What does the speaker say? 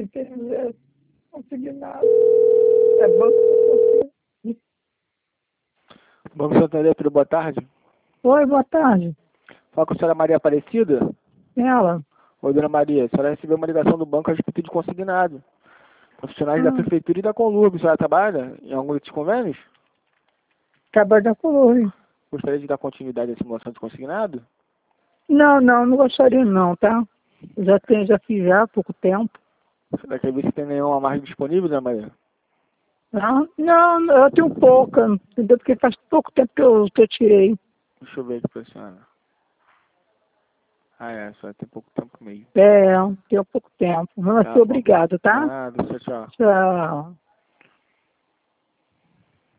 tem consignado. É Banco Santander. Banco Santander, tudo boa tarde. Oi, boa tarde. Fala com a senhora Maria Aparecida. Ela. Oi, dona Maria. A senhora recebeu uma ligação do banco a respeito de consignado. Profissionais da Prefeitura e da Conlurb. A senhora trabalha em algum desses convênios? Trabalho da Colônia. Gostaria de dar continuidade à simulação de consignado? Não gostaria não, tá? Já fiz há pouco tempo. Você quer ver se tem nenhuma margem disponível, dona Maria? Não, eu tenho pouca, entendeu? Porque faz pouco tempo que eu tirei. Deixa eu ver aqui pra senhora. Ah, é. A senhora tem pouco tempo mesmo. Tenho pouco tempo. Mas Tá assim, bom. obrigado, tá? Nada, tchau, tchau. Tchau.